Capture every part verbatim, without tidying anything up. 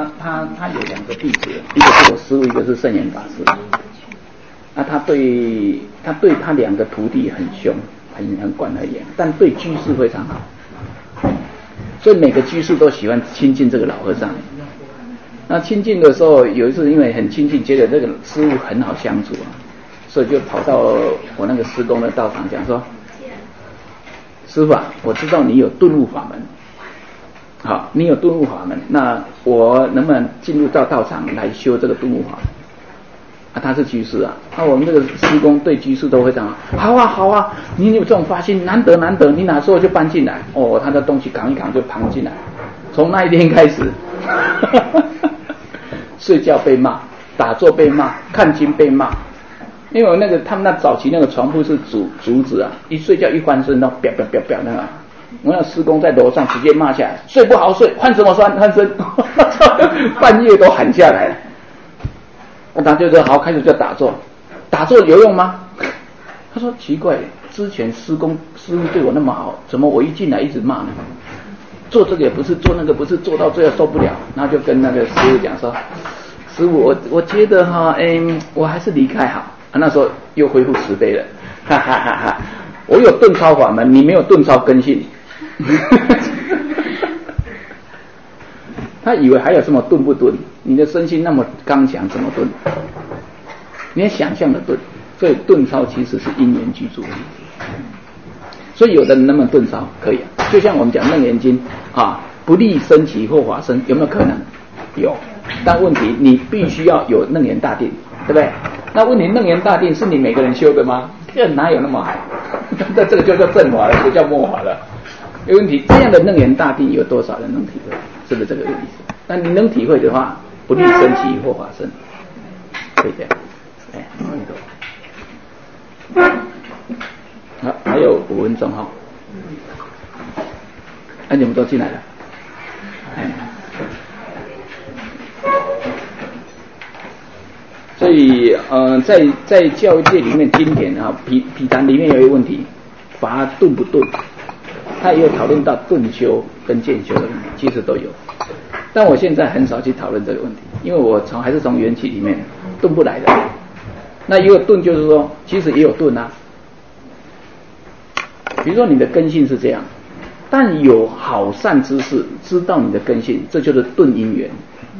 他他有两个弟子，一个是我师父，一个是圣严法师。那他对他对他两个徒弟很凶，很很管很严，但对居士非常好。所以每个居士都喜欢亲近这个老和尚。那亲近的时候，有一次因为很亲近，觉得这个师父很好相处啊，所以就跑到我那个师公的道场讲说：“师父啊，我知道你有顿悟法门。”好，你有顿悟法门，那我能不能进入到道场来修这个顿悟法门？啊，他是居士啊，那、啊、我们这个师公对居士都会讲，好啊好啊，你有这种发心，难得难得，你哪时候就搬进来？哦，他的东西扛一扛就扛进来，从那一天开始，睡觉被骂，打坐被骂，看经被骂，因为那个他们那早期那个床铺是竹竹子啊，一睡觉一翻身，那啪啪啪啪那个。我那师公在楼上直接骂下来，睡不好睡，换什么翻翻身，半夜都喊下来了。那他就说好，开始就打坐，打坐有用吗？他说奇怪，之前师公师父对我那么好，怎么我一进来一直骂呢？做这个也不是，做那个不是，做到最后受不了，然后就跟那个师父讲说，师父我我觉得哈，哎，我还是离开好。啊、那时候又恢复慈悲了，哈哈哈哈！我有顿超法门，你没有顿超根性。他以为还有什么顿不顿？你的身心那么刚强，怎么顿？你想象的顿，所以顿超其实是因缘具足。所以有的人能不能顿超？可以啊，就像我们讲楞严经啊，不立升起或法身，有没有可能？有，但问题你必须要有楞严大定，对不对？那问题楞严大定是你每个人修的吗？这哪有那么好？那这个就叫正法了，不叫末法了。有问题，这样的楞严大定有多少人能体会？是不是这个意思？那你能体会的话，不立升起或法身，可以这样。哎，那个，好，还有五分钟哈。哎、啊，你们都进来了。哎，所以呃，在在教育界里面，经典啊，毗毗昙里面有一个问题，法顿不顿？他也有讨论到顿修跟渐修的问题，其实都有，但我现在很少去讨论这个问题，因为我从还是从缘起里面顿不来的。那也有顿，就是说，其实也有顿啊。比如说你的根性是这样，但有好善之事知道你的根性，这就是顿因缘。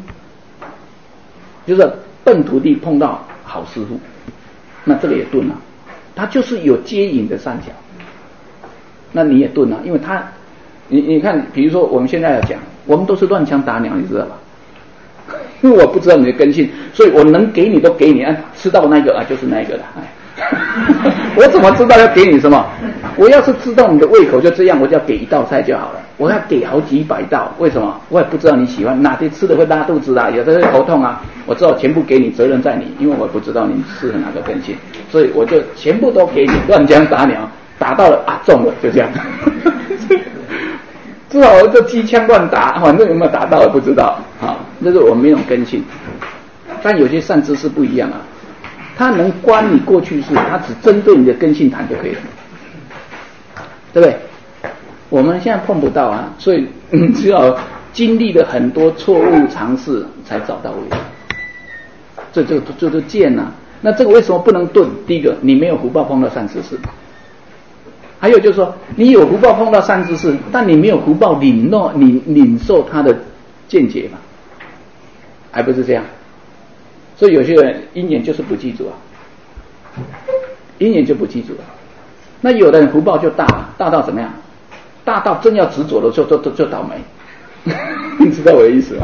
就是笨徒弟碰到好师父，那这个也顿啊，他就是有接引的善巧。那你也顿啊，因为他，你你看，比如说我们现在要讲，我们都是乱枪打鸟，你知道吧？因为我不知道你的根性，所以我能给你都给你，啊，吃到那个啊就是那个了。哎，我怎么知道要给你什么？我要是知道你的胃口就这样，我就要给一道菜就好了。我要给好几百道，为什么？我也不知道你喜欢哪些吃的会拉肚子啊，有的会头痛啊，我知道全部给你，责任在你，因为我不知道你适合哪个根性，所以我就全部都给你，乱枪打鸟。打到了啊，中了，就这样。至少这机枪乱打，反正有没有打到也不知道。好，这是我们没有根性。但有些善知识不一样啊，他能观你过去式，他只针对你的根性谈就可以了，对不对？我们现在碰不到啊，所以嗯，只要经历了很多错误尝试才找到位。这这这就见啊。那这个为什么不能顿？第一个，你没有福报碰到善知识。还有就是说，你有福报碰到善知识，但你没有福报领受领领受他的见解嘛，还不是这样？所以有些人因缘就是不记住啊，因缘就不记住了。那有的人福报就大，大到怎么样？大到真要执着的时候就就就倒霉，你知道我的意思吗？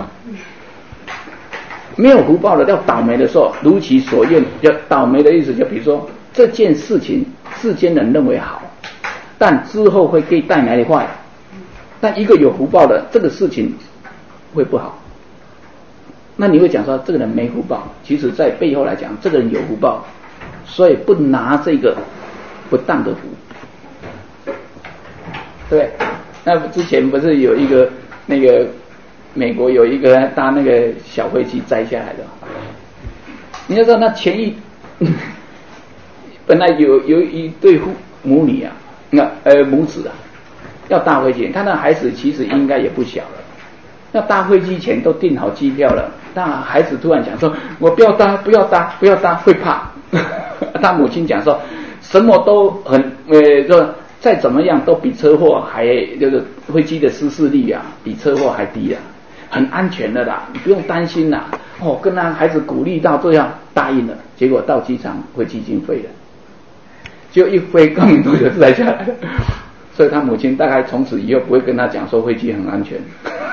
没有福报的要倒霉的时候，如其所愿。要倒霉的意思，就比如说这件事情，世间人认为好。但之后会给带来坏，但一个有福报的这个事情会不好，那你会讲说这个人没福报，其实在背后来讲，这个人有福报，所以不拿这个不当的福，对。那之前不是有一个那个美国有一个搭那个小飞机摘下来的，你要知道那前一本来有有一对母女啊。那呃母子啊，要大回去，他那孩子其实应该也不小了， 要搭飞机前都订好机票了，那孩子突然讲说：“我不要搭，不要搭，不要搭，会怕。”他母亲讲说：“什么都很呃，就再怎么样都比车祸还就是飞机的失事率啊，比车祸还低啊，很安全的啦，你不用担心啦。”哦，跟他孩子鼓励到这样，答应了。结果到机场飞机已经飞了，就一飞刚没多久才下来了。所以他母亲大概从此以后不会跟他讲说飞机很安全，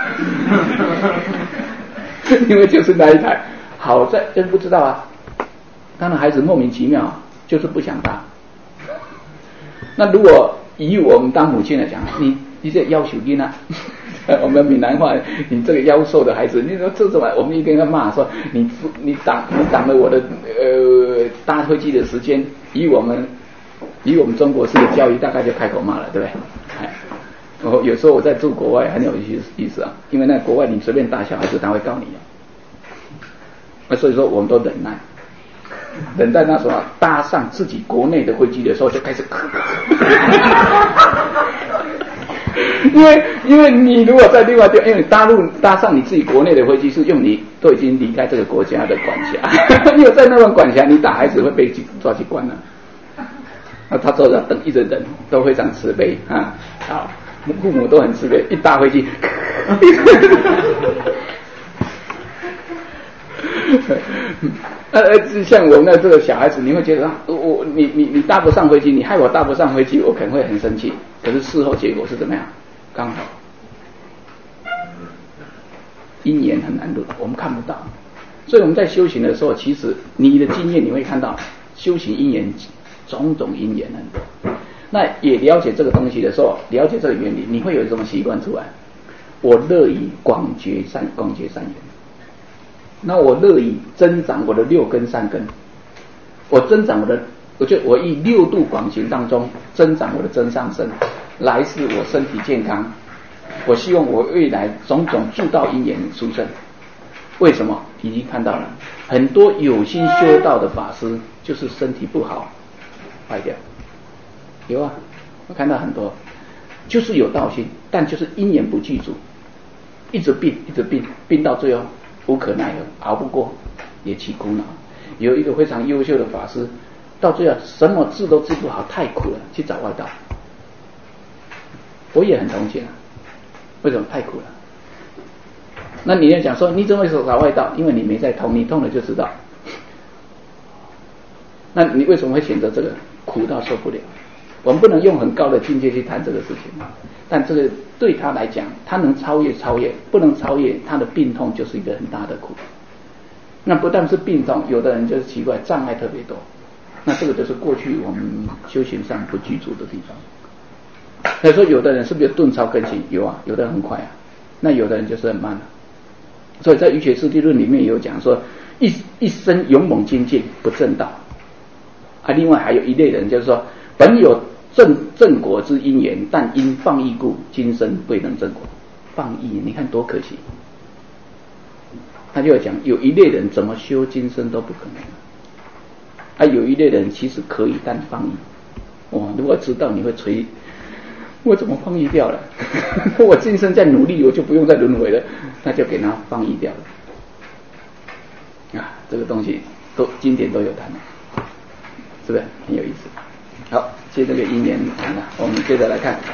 因为就是那一台。好在真不知道啊，他的孩子莫名其妙就是不想搭。那如果以我们当母亲来讲，你你这要求你呢？我们闽南话，你这个夭寿的孩子，你说这什么？我们一定要骂说你你挡你挡了我的呃搭飞机的时间。以我们以我们中国式的教育，大概就开口骂了，对不对？哎，我有时候我在住国外很有意思啊，因为那国外你随便搭小孩子，他会告你啊。所以说我们都忍耐，忍在那时候搭上自己国内的飞机的时候就开始咳。因为因为你如果在另外地方，因为大陆搭上你自己国内的飞机是用你都已经离开这个国家的管辖，因为在那种管辖，你打孩子会被抓去关了。那他都要等一直忍，都非常慈悲啊，好，父母都很慈悲，一搭飞机，呃，像我们的这个小孩子，你会觉得我你你你搭不上飞机，你害我搭不上飞机，我可能会很生气。可是事后结果是怎么样？刚好，因缘很难论，我们看不到。所以我们在修行的时候，其实你的经验你会看到，修行因缘种种因缘很多。那也了解这个东西的时候，了解这个原理，你会有一种习惯出来。我乐于广结善广结善缘。那我乐意增长我的六根善根，我增长我的，我就我以六度广行当中增长我的真上身，来世我身体健康，我希望我未来种种助道因缘殊胜。为什么？已经看到了很多有心修道的法师，就是身体不好坏掉，有啊，我看到很多，就是有道心，但就是因缘不具足，一直病，一直病，病到最后无可奈何，熬不过，也起苦恼。有一个非常优秀的法师，到最后什么治都治不好，太苦了，去找外道。我也很同情啊，为什么？太苦了。那你要讲说，你怎么会找外道？因为你没在痛，你痛了就知道。那你为什么会选择这个？苦到受不了。我们不能用很高的境界去谈这个事情，但这个对他来讲，他能超越超越，不能超越，他的病痛就是一个很大的苦。那不但是病痛，有的人就是奇怪，障碍特别多。那这个就是过去我们修行上不具足的地方。所以说，有的人是不是有顿超更新？有啊，有的人很快啊，那有的人就是很慢啊。所以在《瑜伽师地论》里面有讲说，一一生勇猛精进不正道啊。另外还有一类人，就是说本有正正果之因缘，但因放逸故，今生未能正果。放逸，你看多可惜。他就要讲，有一类人怎么修今生都不可能啊，有一类人其实可以，但放逸。哇，如果知道你会垂，我怎么放逸掉了？我今生在努力，我就不用再轮回了，那就给他放逸掉了。啊，这个东西都经典都有谈，是不是很有意思？好，接这个因缘谈了，我们接着来看。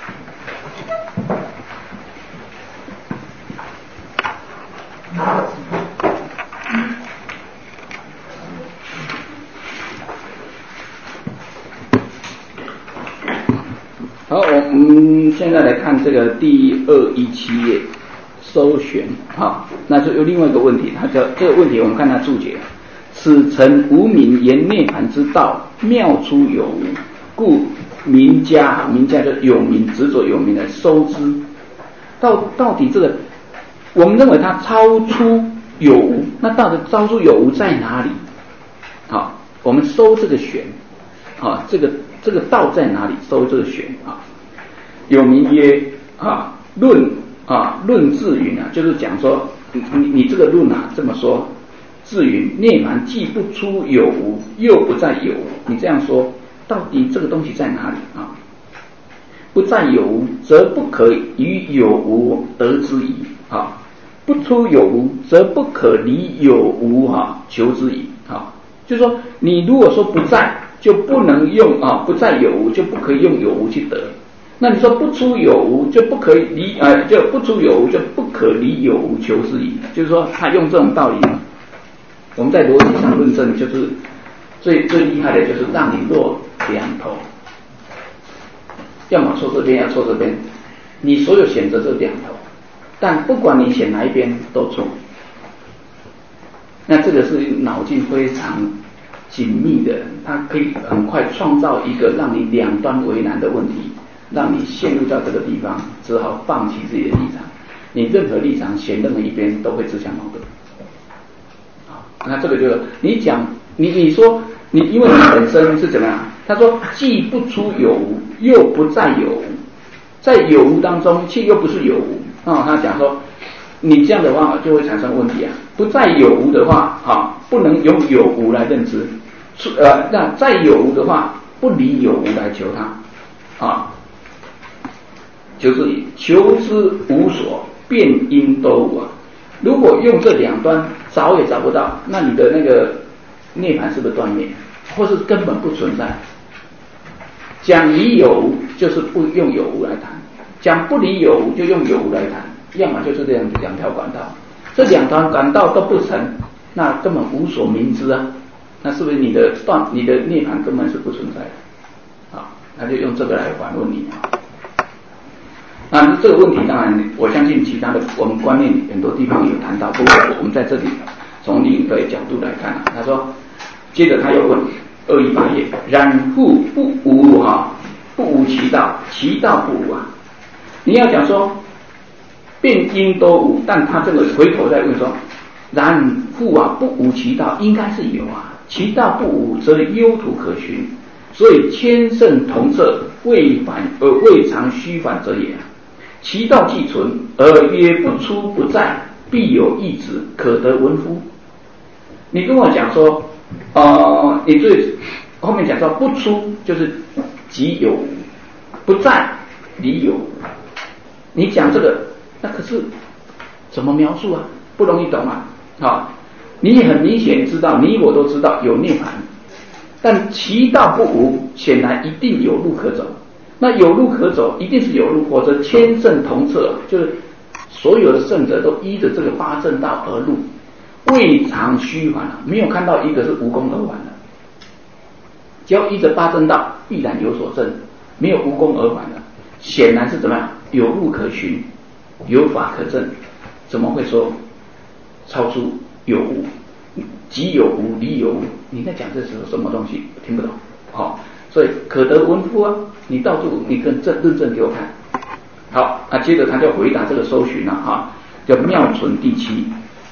好，我们现在来看这个第二一七页搜寻。好，那就有另外一个问题，它叫这个问题，我们看它注解：此诚无明言涅槃之道，妙出有无，故名家，名家就有名，执着有名的收之。到到底这个，我们认为它超出有无，那到底超出有无在哪里？好，我们收这个玄，啊，这个这个道在哪里？收这个玄啊。有名曰啊论啊论自云啊，就是讲说你你你这个论啊这么说，自云涅槃既不出有无，又不在有无。你这样说，到底这个东西在哪里啊？不在有无，则不可以于有无得之矣好，不出有无，则不可离有无哈求之矣。好，就是说你如果说不在，就不能用啊，不在有无就不可以用有无去得。那你说不出有无就不可以离啊，就不出有无就不可离有无求之矣。就是说他用这种道理，我们在逻辑上论证，就是最最厉害的就是让你落两头，要么错这边，要错这边，你所有选择这两头，但不管你选哪一边都错。那这个是脑筋非常紧密的人，他可以很快创造一个让你两端为难的问题，让你陷入到这个地方，只好放弃自己的立场。你任何立场选任何一边都会自相矛盾。好，那这个就是你讲你你说你因为你本身是怎么样？他说既不出有无，又不在有无，在有无当中却又不是有无啊、哦。他讲说你这样的话就会产生问题啊。不在有无的话，哈，不能用有无来认知；呃，那在有无的话，不离有无来求它，啊，就是求之无所，变因都无啊。如果用这两端找也找不到，那你的那个涅槃是不是断灭，或是根本不存在？讲离有无就是不用有无来谈，讲不离有无就用有无来谈，要么就是这样两条管道。这两条管道都不成，那根本无所明知啊！那是不是你的断、你的涅槃根本是不存在的？啊，那就用这个来反问你啊。那这个问题当然，我相信其他的我们观念很多地方有谈到，不过我们在这里从另一个角度来看啊。他说，接着他又问二一八页，然复不无哈，不无其道，其道不无啊。你要讲说。变因都无，但他这个回头再问说，然复啊不无其道，应该是有啊，其道不无，则幽途可循，所以千圣同色，未反而未尝虚反者也。其道既存，而曰不出不在，必有异旨，可得闻乎？你跟我讲说，呃，你最后面讲说不出就是即有无，不在离有无，你讲这个。那可是怎么描述啊？不容易懂啊！好，你很明显知道，你我都知道有涅槃，但其道不无，显然一定有路可走。那有路可走，一定是有路，或者千圣同策，就是所有的圣者都依着这个八正道而入，未尝虚幻啊，没有看到一个是无功而返的。只要依着八正道，必然有所证，没有无功而返的，显然是怎么样？有路可循。有法可证，怎么会说超出有无？即有无，离有无？你在讲这是什么东西？听不懂。好、哦，所以可得闻乎啊！你到处你跟证认证给我看。好，那、啊、接着他就回答这个搜寻了哈，叫妙存第七。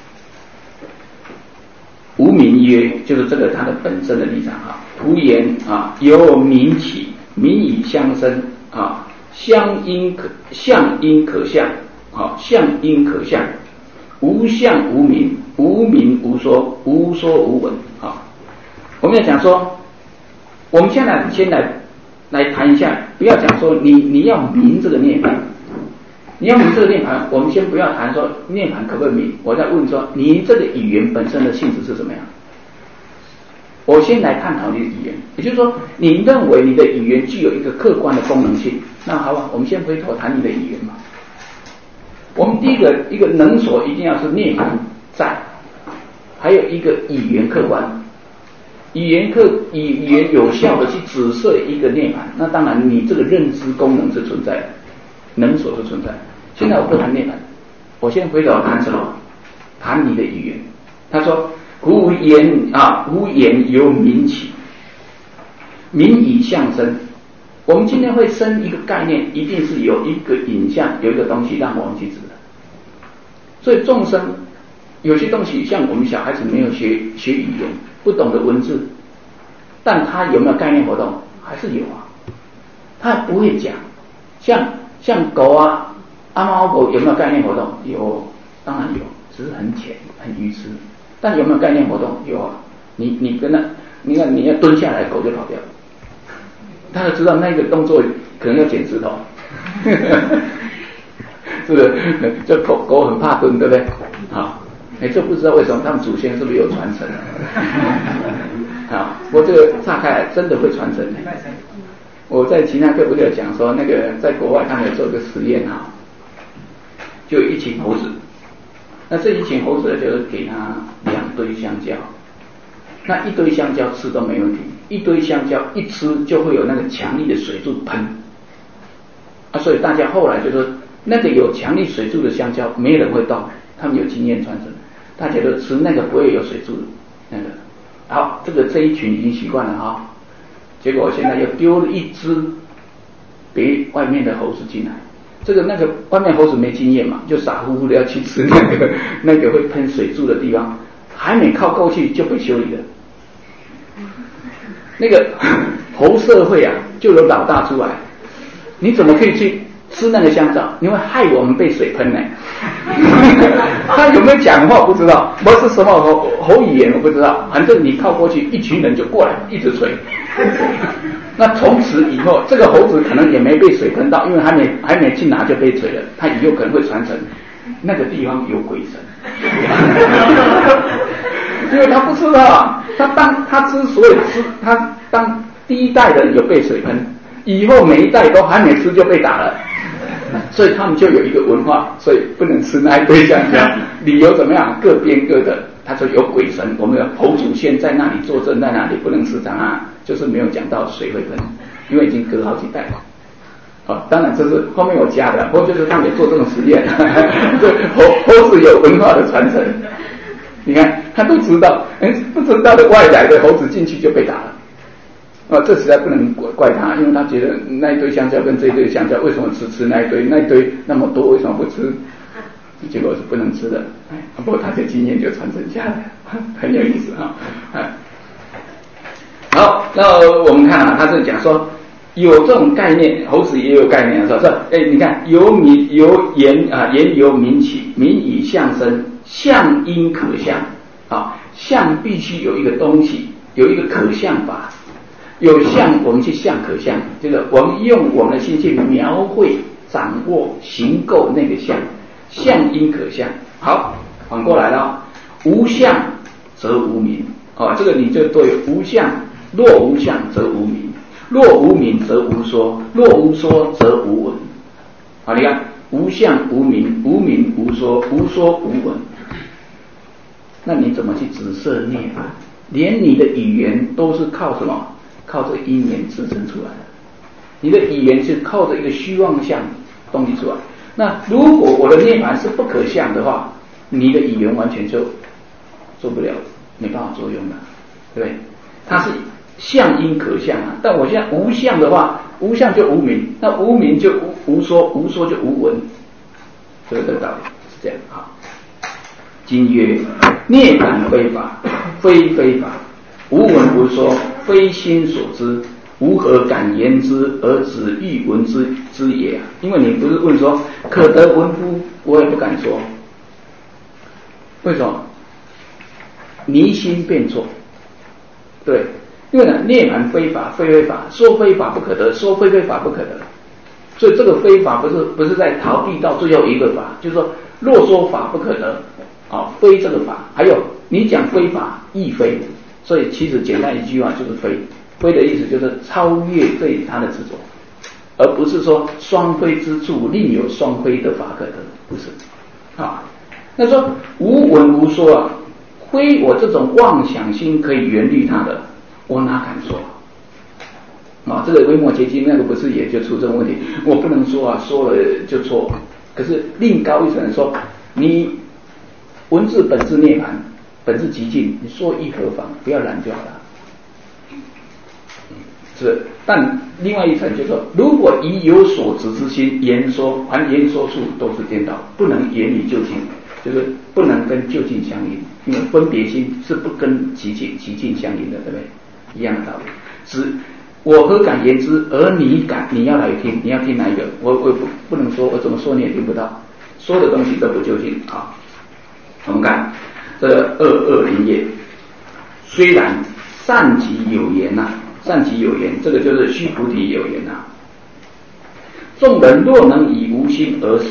无名曰，就是这个他的本身的立场哈。徒言啊，由名起，名以相生啊，相因可相因可相。好，相因可相，无相无名，无名无说，无说无闻。好，我们要讲说，我们现在先来来谈一下，不要讲说你你要明这个涅槃，你要明这个涅槃，我们先不要谈说涅槃可不可以明，我在问说你这个语言本身的性质是怎么样？我先来探讨你的语言，也就是说，你认为你的语言具有一个客观的功能性，那好吧，我们先回头谈你的语言嘛。我们第一个一个能所一定要是涅槃在，还有一个语言客观，语言客语言有效的去指涉一个涅槃，那当然你这个认知功能是存在的，能所是存在。现在我不谈涅槃，我先回头谈什么？谈你的语言。他说：“胡言啊，胡言由名起，名以相生。”我们今天会生一个概念，一定是有一个影像，有一个东西让我们去指的。所以众生有些东西，像我们小孩子没有学学语言，不懂得文字，但他有没有概念活动？还是有啊。他不会讲，像像狗啊、阿猫阿狗有没有概念活动？有，当然有，只是很浅、很愚痴。但有没有概念活动？有啊。你你跟他，你看你要蹲下来，狗就跑掉了。他就知道那个动作可能要捡石头， 是不是？这狗狗很怕蹲，对不对？啊，哎，就不知道为什么他们祖先是不是有传承啊？不过这个岔开来真的会传承的。我在其他课不是有讲说，那个在国外他们有做个实验啊，就有一群猴子，那这一群猴子就是给他两堆香蕉，那一堆香蕉吃都没问题，一堆香蕉一吃就会有那个强力的水柱喷啊，所以大家后来就说，那个有强力水柱的香蕉没人会动，他们有经验传承，大家都吃那个不会有水柱的那个。好，这个这一群已经习惯了哈。结果我现在又丢了一只别外面的猴子进来，这个那个外面猴子没经验嘛，就傻乎乎的要去吃那个那个会喷水柱的地方，还没靠过去就被修理了。那个猴社会啊，就有老大出来，你怎么可以去吃那个香蕉？你会害我们被水喷呢？他有没有讲话不知道，不是什么猴猴语言我不知道，反正你靠过去，一群人就过来一直吹。那从此以后，这个猴子可能也没被水喷到，因为还没还没去拿就被吹了。他以后可能会传承那个地方有鬼神，因为他不知道，他当他之所以吃，他当第一代人有被水喷，以后每一代都还没吃就被打了，所以他们就有一个文化，所以不能吃那一堆香蕉。理由怎么样？各编各的。他说有鬼神，我们的侯祖先在那里坐镇，在那里不能吃它啊，就是没有讲到水会喷，因为已经隔好几代了。哦，当然这是后面我加的，不过就是他们也做这种实验，对，猴猴子有文化的传承。你看他都知道，哎，不知道的外来的猴子进去就被打了。啊，这实在不能怪他，因为他觉得那一堆香蕉跟这一堆香蕉，为什么只吃那一堆？那一堆那么多，为什么不吃？结果是不能吃的，哎，不过他的经验就传承下来，很有意思啊。哎，好，那我们看啊，他是讲说有这种概念，猴子也有概念，说说，哎，你看由民由言啊，言由民起，民以象生，象因可象啊，象必须有一个东西，有一个可象法，有象我们去象可象，就是我们用我们的心去描绘、掌握、形构那个象。象因可象，好，反过来了，无象则无名，哦，这个你就对，无象，若无象则无名，若无名则无说，若无说则无闻。好，你看，无象无名，无名无说，无说无闻。那你怎么去指涉涅槃？连你的语言都是靠什么？靠这因缘支撑出来的。你的语言是靠着一个虚妄相东西出来。那如果我的涅槃是不可象的话，你的语言完全就做不了，没办法作用了，对不对？它是象因可象啊，但我现在无象的话，无象就无名，那无名就无无说，无说就无闻，这个道理是这样啊。今曰涅槃非法，非非法，无闻无说，非心所知。无何敢言之而只欲闻之之也啊？因为你不是问说可得闻乎？我也不敢说。为什么？迷心变错。对，因为呢，涅槃非法，非非法，说非法不可得，说非非法不可得。所以这个非法不是不是在逃避到最后一个法，就是说若说法不可得啊，非这个法。还有你讲非法亦非，所以其实简单一句话就是非。非的意思就是超越对他的执着，而不是说双非之处另有双非的法可得，不是啊。那说无闻无说啊，非我这种妄想心可以远虑他的，我哪敢说啊？这个微末结晶那个不是也就出这种问题？我不能说啊，说了就错。可是另高一层说，你文字本质涅槃，本质极尽，你说亦何妨？不要染就好了。是，但另外一层就是说，如果以有所执之心言说，凡言说处都是颠倒，不能言与就近，就是不能跟就近相应，因为分别心是不跟极近极近相应的，对不对？一样的道理。只我何敢言之，而你敢，你要来听，你要听哪一个？我我不不能说，我怎么说你也听不到，说的东西都不就近啊。我们看这二二零页，虽然善己有言呐、啊。善己有言，这个就是须菩提有言啊。众人若能以无心而受，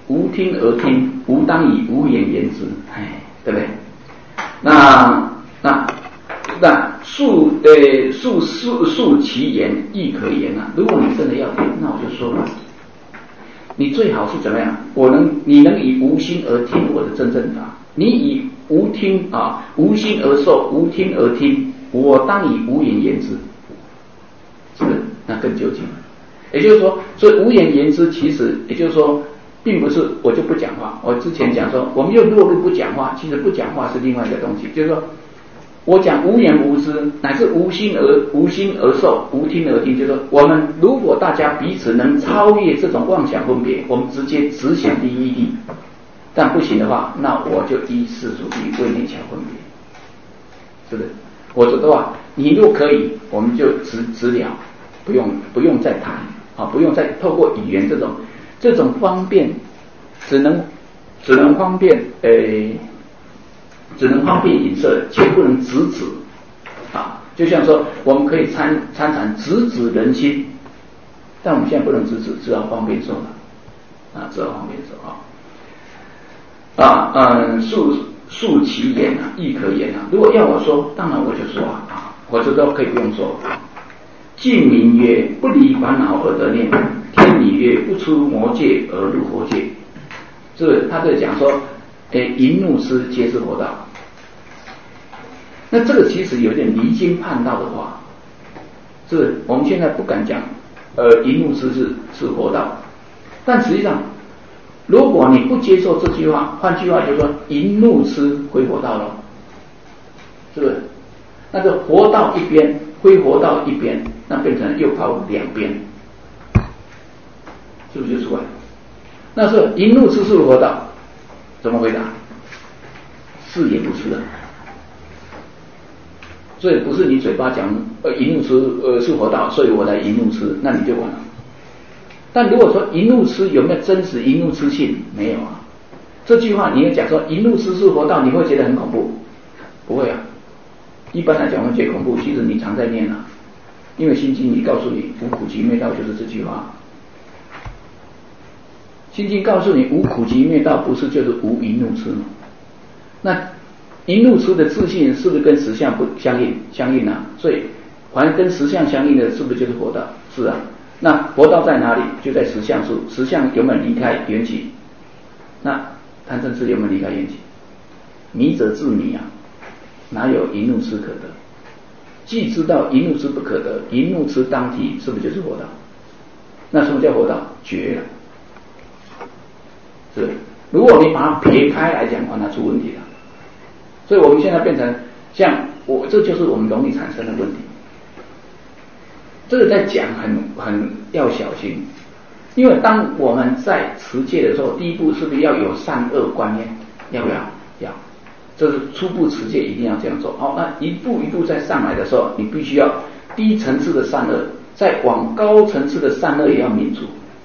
无听而听，吾当以无言言之，哎，对不对？那那那述呃述述述其言亦可言啊。如果你真的要听，那我就说了，你最好是怎么样？我能你能以无心而听我的真正法，你以无听啊无心而受，无听而听，我当以无言言之，是不是？那更究竟了。也就是说，所以无言言之，其实也就是说，并不是我就不讲话。我之前讲说，我们又落入不讲话，其实不讲话是另外一个东西。就是说，我讲无言无知，乃至无心而无心而受，无听而听。就是说，我们如果大家彼此能超越这种妄想分别，我们直接只想第一义。但不行的话，那我就依世俗谛为内巧分别，是不是？否则的话，你若可以，我们就直直了，不用不用再谈啊，不用再透过语言这种这种方便，只能只能方便呃，只能方便引射，却不能直指啊。就像说，我们可以参参禅直指人心，但我们现在不能直指，只好方便受了啊，只好方便受啊。啊，嗯，述述其言啊，亦可言啊。如果要我说，当然我就说啊，啊我这都可以不用说。净名曰：不离烦恼而得念；天理曰：不出魔界而入佛界。这个他在讲说，诶，淫怒痴皆是佛道。那这个其实有点离经叛道的话，是我们现在不敢讲，呃，淫怒痴是是佛道，但实际上。如果你不接受这句话，换句话就是说，淫怒痴归佛道了，是不是？那就佛道一边，归佛道一边，那变成又跑两边，是不是就出来？那是淫怒痴是佛道，怎么回答？是也不是啊。所以不是你嘴巴讲呃淫怒痴呃是佛道，所以我来淫怒痴，那你就完了。但如果说淫怒痴有没有真实淫怒痴性？没有啊。这句话你要讲说淫怒痴是佛道，你会觉得很恐怖？不会啊。一般来讲会觉得恐怖，其实你常在念啊。因为心经里告诉你无苦集灭道就是这句话。心经告诉你无苦集灭道不是就是无淫怒痴吗？那淫怒痴的自信是不是跟实相不相应？相应啊。所以凡跟实相相应的是不是就是佛道？是啊。那佛道在哪里？就在实相处。实相有没有离开缘起？那贪嗔痴有没有离开缘起？迷者自迷啊，哪有淫怒痴可得？既知道淫怒痴不可得，淫怒痴当体，是不是就是佛道？那什么叫佛道？绝了。是，如果你把它撇开来讲的话，那出问题了。所以我们现在变成像我，这就是我们容易产生的问题。这个在讲很很要小心，因为当我们在持戒的时候，第一步是不是要有善恶观念？要不要？要，这是初步持戒一定要这样做。好，那一步一步再上来的时候，你必须要低层次的善恶，再往高层次的善恶也要泯除，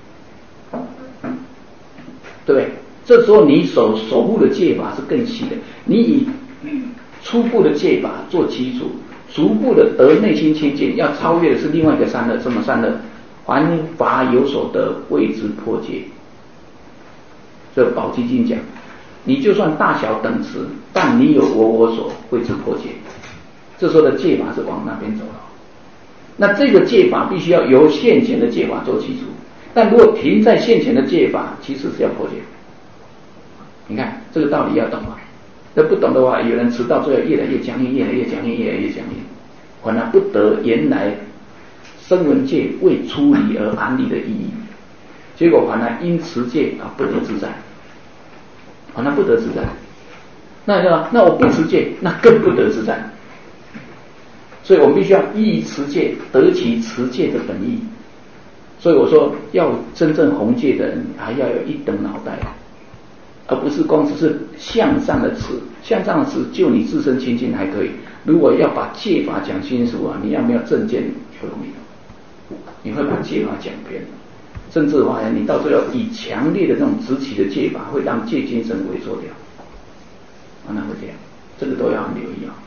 对不对？这时候你守守护的戒法是更细的，你以初步的戒法做基础。逐步的得内心清净，要超越的是另外一个善恶。什么善恶？凡法有所得，谓之破戒。这宝积经讲，你就算大小等持，但你有我我所，谓之破戒。这时候的戒法是往那边走了。那这个戒法必须要由现前的戒法做基础，但如果停在现前的戒法，其实是要破戒。你看这个道理要懂吗？那不懂的话，有人持到最后越来越僵硬，越来越僵硬，越来越僵硬，反而不得原来声闻戒为出离而安立的意义，结果反而因持戒啊不得自在，反而不得自在。那那那我不持戒，那更不得自在。所以我们必须要依持戒得其持戒的本意。所以我说，要真正弘戒的人，还要有一等脑袋。而不是光只是向上的持，向上的持就你自身清净还可以。如果要把戒法讲清楚啊，你要没有正见不容易，你会把戒法讲偏，甚至的话，你到最后以强烈的这种直起的戒法，会让戒精神萎缩掉，啊，那会这样，这个都要很留意啊。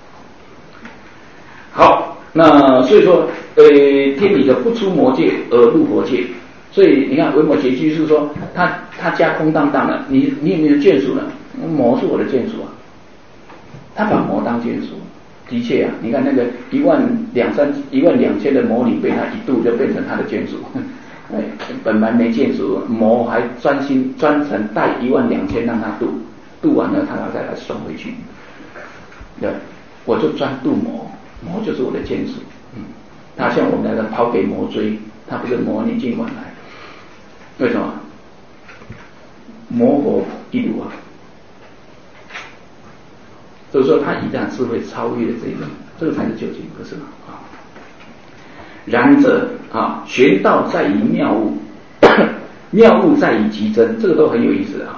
好，那所以说，呃，天理的不出魔界而入佛界， 所以你看维摩诘居士说，他他家空荡荡的，你你有没有眷属呢？魔是我的眷属啊，他把魔当眷属。的确啊，你看那个一万两三一万两千的魔女被他一度就变成他的眷属，哎，本来没眷属，魔还专心专程带一万两千让他度，度完了他要再来送回去。对，我就专度魔，魔就是我的眷属。嗯，他像我们那个抛给魔追，他不是魔逆境往来。为什么？魔佛一如啊。所以说他一旦智慧超越了这一种，这个才是究竟，不是吗？啊，然则啊，玄道在于妙悟，妙悟在于极真，这个都很有意思啊。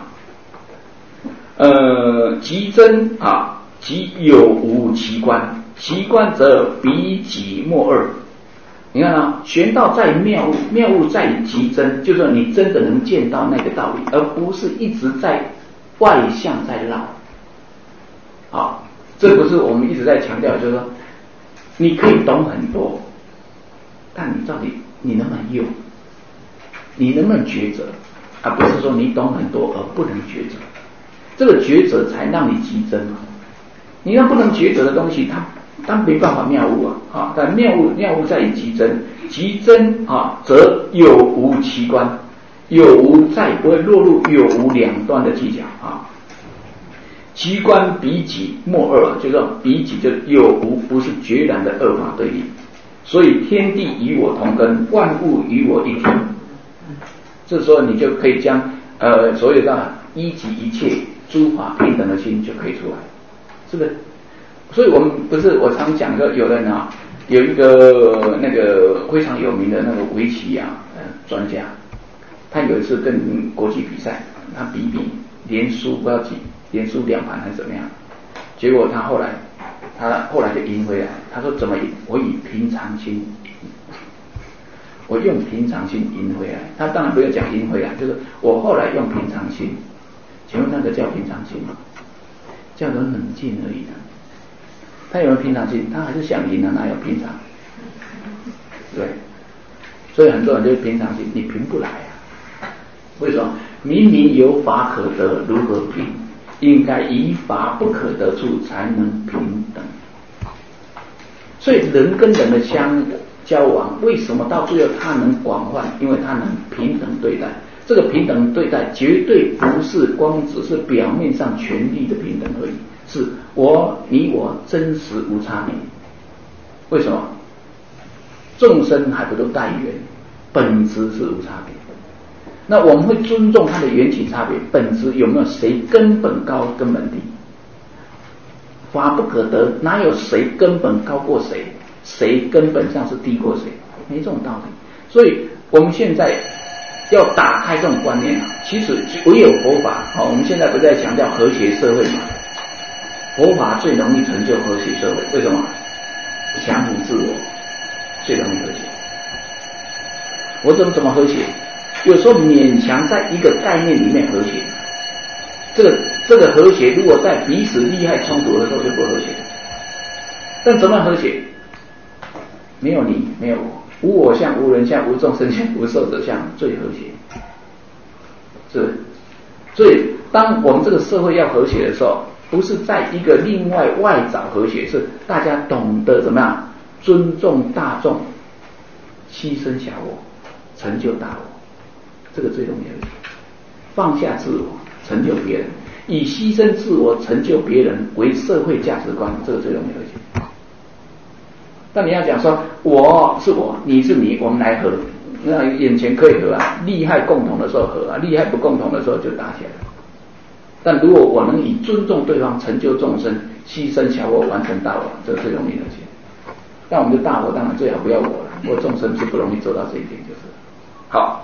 呃，极真啊，即有无其观，其观则彼己莫二。你看啊，玄道在于妙悟，妙悟在于极真，就是说你真的能见到那个道理，而不是一直在外向在绕。好，这不是我们一直在强调，就是说，你可以懂很多，但你到底你能不能用？你能不能抉择？而不是说你懂很多而不能抉择。这个抉择才让你极真嘛。你要不能抉择的东西，它它没办法妙悟啊！啊，但妙悟妙悟在于极真，极真啊，则有无其观，有无再不会落入有无两端的计较啊。其观彼己莫二，就是说彼己就有无不是决然的二法对立，所以天地与我同根，万物与我一体。这时候你就可以将呃所有的一即一切诸法平等的心就可以出来，是不是？所以我们不是我常讲的，有人啊有一个那个非常有名的那个围棋啊呃专家，他有一次跟国际比赛，他比比连输不知道几。连输两盘还是怎么样？结果他后来，他后来就赢回来。他说怎么赢？我以平常心，我用平常心赢回来。他当然不要讲赢回来，就是我后来用平常心。请问那个叫平常心吗？叫做冷静而已呢。他有没有平常心？他还是想赢啊，哪有平常？对，所以很多人就是平常心，你平不来啊。为什么？明明有法可得，如何平？应该以法不可得处才能平等。所以人跟人的相交往，为什么到最后他能广泛？因为他能平等对待。这个平等对待绝对不是光只是表面上权力的平等而已，是我你我真实无差别。为什么？众生还不都待缘，本质是无差别。那我们会尊重它的缘起差别，本质有没有谁根本高根本低？法不可得，哪有谁根本高过谁，谁根本上是低过谁？没这种道理。所以我们现在要打开这种观念啊，其实唯有佛法啊，我们现在不在强调和谐社会嘛？佛法最容易成就和谐社会，为什么？降服自我最容易和谐。我怎么怎么和谐？有时候勉强在一个概念里面和谐，这个这个和谐如果在彼此利害冲突的时候就不和谐。但怎么和谐？没有你，没有我，无我相，无人相，无众生相，无寿者相，最和谐。是，所以当我们这个社会要和谐的时候，不是在一个另外外找和谐，是大家懂得怎么样尊重大众，牺牲小我，成就大我。这个最容易和谐，放下自我，成就别人，以牺牲自我成就别人为社会价值观，这个最容易和谐。但你要讲说我是我，你是你，我们来和，那眼前可以和啊，利害共同的时候和啊，利害不共同的时候就打起来了。但如果我能以尊重对方，成就众生，牺牲小我，完成大我，这个最容易和谐。但我们的大我当然最好不要我了，我众生是不容易做到这一点，就是好。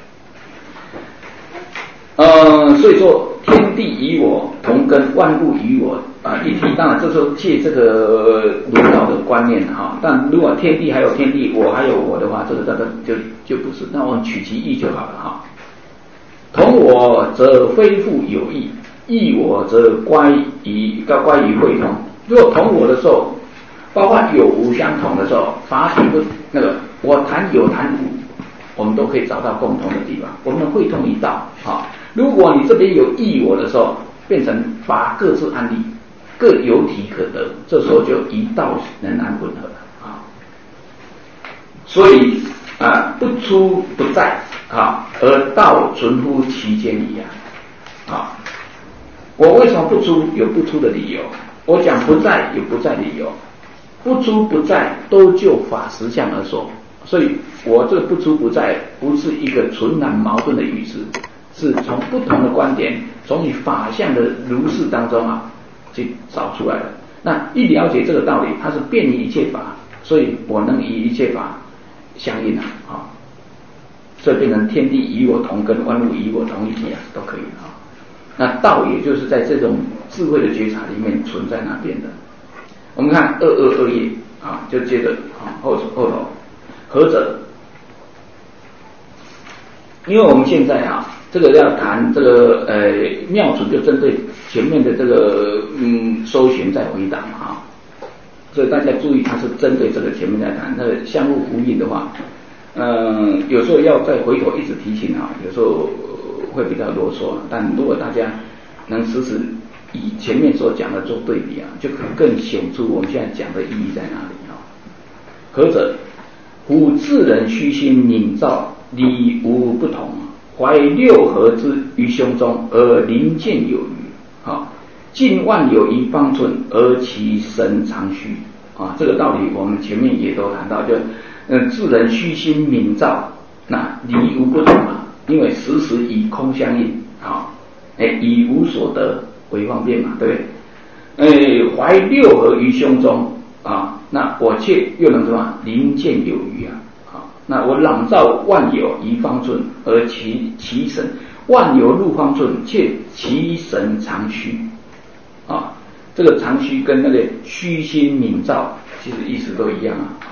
呃，所以说天地与我同根，万物与我啊一体。当然，这时候借这个儒道的观念哈，但如果天地还有天地，我还有我的话，这个这个就就不是。那我们取其意就好了哈。同我则非复有异，异我则乖于高乖于会同。如果同我的时候，包括有无相同的时候，法体不那个我谈有谈无， 我们都可以找到共同的地方，我们汇通一道啊。如果你这边有异我的时候，变成法各自安立，各有体可得，这时候就一道能安混合了啊。所以啊，不出不在啊，而道存乎其间矣啊。啊，我为什么不出？有不出的理由。我讲不在，有不在的理由。不出不在都就法实相而说，所以我这个不出不在不是一个纯然矛盾的语词，是从不同的观点，从你法相的如是当中啊去找出来的。那一了解这个道理，它是遍于一切法，所以我能与一切法相应啊，啊，所以变成天地与我同根，万物与我同体啊，都可以啊。那道也就是在这种智慧的觉察里面存在那边的。我们看二二二页啊，就接着啊后后头何者？因为我们现在啊，这个要谈这个呃妙存，就针对前面的这个嗯搜寻在回答嘛啊，所以大家注意，它是针对这个前面在谈，那个相互呼应的话，嗯、呃，有时候要再回头一直提醒啊，有时候会比较啰嗦，但如果大家能时时以前面所讲的做对比啊，就可更显出我们现在讲的意义在哪里啊？何者？吾自人虚心敏照，理无不同，怀六合之于胸中，而临见有余。啊，近万有余方寸，而其神常虚。啊，这个道理我们前面也都谈到，就嗯，自人虚心敏照，那理无不同嘛，因为时时以空相应啊，哎，以无所得为方便嘛，对不对？哎，怀六合于胸中啊，那我却又能什么？临见有余啊！好，那我朗照万有于方寸，而其其神万有入方寸，却其神常虚啊。这个常虚跟那个虚心敏照，其实意思都一样啊。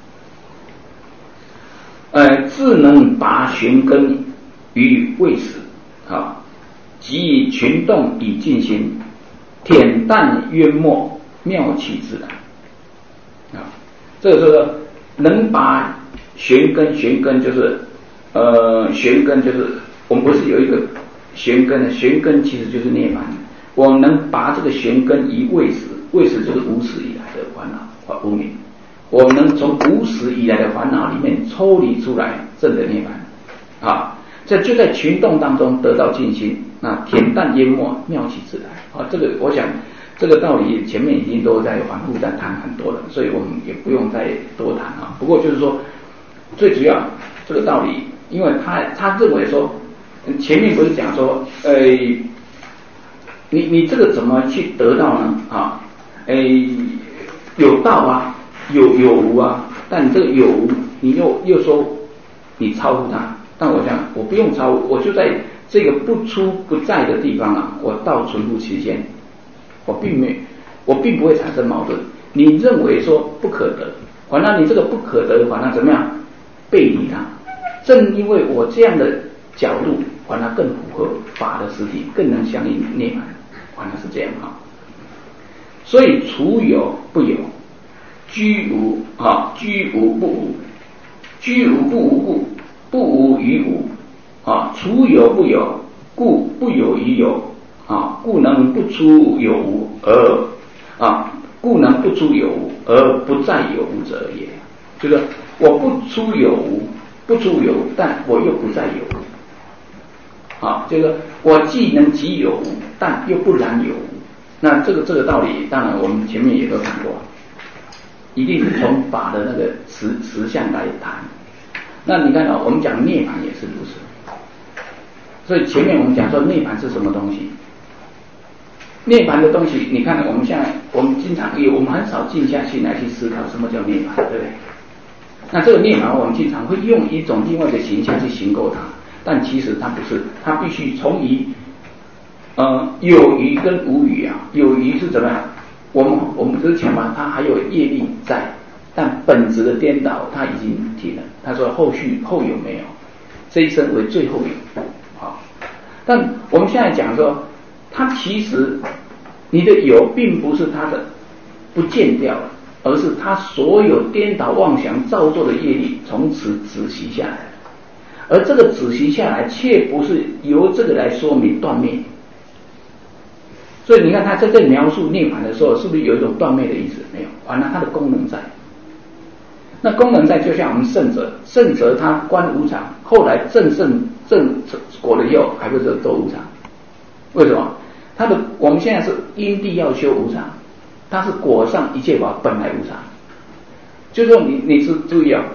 呃，自能拔玄根于未始啊，即以群动以尽心，恬淡渊默，妙气自然。啊，这个是能把玄根，玄根就是呃，玄根就是我们不是有一个玄根的，玄根其实就是涅槃。我能把这个玄根于未始，未始就是无始以来的烦恼无明，我能从无始以来的烦恼里面抽离出来，证得涅槃。啊，这就在群动当中得到尽心，那恬淡淹没，妙气自然。啊，这个我想。这个道理前面已经都在反复在谈很多了，所以我们也不用再多谈啊。不过就是说，最主要这个道理，因为他他认为说，前面不是讲说，呃，你你这个怎么去得到呢？啊，呃，有道啊，有有无啊，但你这个有无，你又又说你超乎它，但我想我不用超乎，我就在这个不出不在的地方啊，我道存乎其间。我并没，我并不会产生矛盾。你认为说不可得，反而你这个不可得，反而怎么样背离它？正因为我这样的角度，反而更符合法的实体，更能相应涅槃，反而是这样啊。所以除有不有，居无啊，居无不无，居无不无故，不无于无啊，除有不有，故不有于有。啊，故能不出有无而啊，故能不出有无而不在有无者也。就是我不出有无，不出有无，但我又不在有无。啊，就是我既能即有无，但又不然有无。那这个这个道理，当然我们前面也都谈过，一定是从法的那个实实相来谈。那你看啊，我们讲涅槃也是如此。所以前面我们讲说涅槃是什么东西？涅槃的东西，你看我们现在我们经常也我们很少静下心来去思考什么叫涅槃，对不对？那这个涅槃我们经常会用一种另外的形象去形构它，但其实它不是，它必须从于呃有余跟无余啊。有余是怎么样？我们我们之前嘛，它还有业力在，但本质的颠倒它已经停了。他说后续后有没有？这一生为最后有。好，但我们现在讲说。它其实，你的有并不是它的不见掉了，而是它所有颠倒妄想造作的业力从此止息下来。 而这个止息下来，却不是由这个来说明断灭。所以你看他在这描述涅槃的时候，是不是有一种断灭的意思？没有，完了它的功能在。那功能在，就像我们圣者，圣者他观无常，后来正圣正果了以后，还不是都无常？为什么？他的我们现在是因地要修无常，他是果上一切法本来无常。就是说你你是注意啊，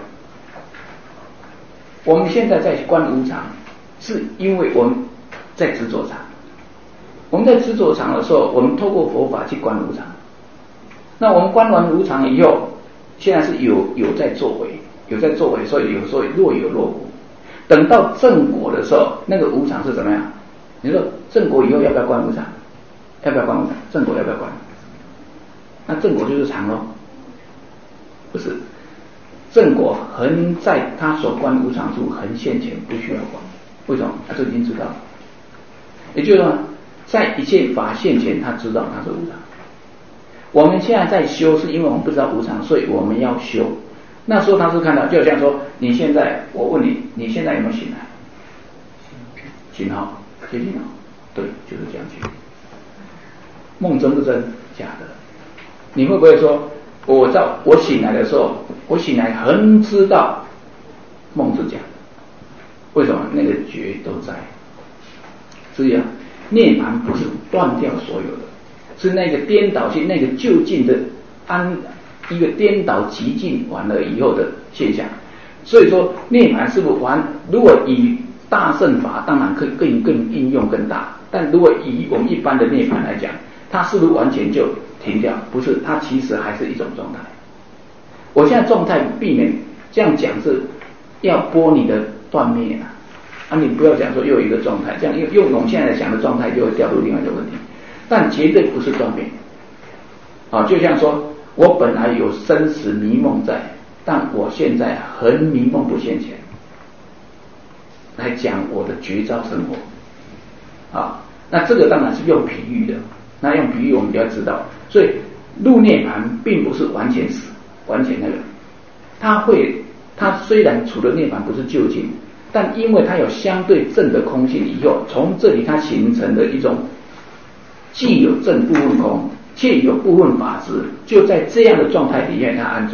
我们现在在观无常，是因为我们在执着常。我们在执着常的时候，我们透过佛法去观无常。那我们观完无常以后，现在是有有在作为，有在作为，所以有时候若有若无。等到正果的时候，那个无常是怎么样？你说正果以后要不要观无常？要不要观无常？正果要不要观？那正果就是常咯，不是？正果恒在他所观无常处，恒现前，不需要观。为什么？他就已经知道了。也就是说，在一切法现前，他知道他是无常。我们现在在修，是因为我们不知道无常，所以我们要修。那时候他是看到，就像说，你现在，我问你，你现在有没有醒来？醒好，接近好，对，就是这样去。梦真不真？假的。你会不会说，我在我醒来的时候，我醒来很知道梦是假的？为什么？那个觉都在。所以啊，涅槃不是断掉所有的，是那个颠倒性，那个就近的安一个颠倒极尽完了以后的现象。所以说涅槃是不是完？如果以大乘法，当然可以更更应用更大，但如果以我们一般的涅槃来讲，它是不是完全就停掉？不是，它其实还是一种状态。我现在状态避免这样讲，是要拨你的断灭啊。啊，你不要讲说又有一个状态，这样用用我们现在想的状态就会掉入另外一个问题，但绝对不是断灭。啊，就像说我本来有生死迷梦在，但我现在很迷梦不现前，来讲我的绝招生活。啊，那这个当然是用比喻的，那用比喻我们就要知道，所以入涅槃并不是完全死，完全那个，它会，它虽然除了涅槃不是究竟。但因为它有相对正的空性以后，从这里它形成的一种既有正部分空，且有部分法执，就在这样的状态里面，它安住，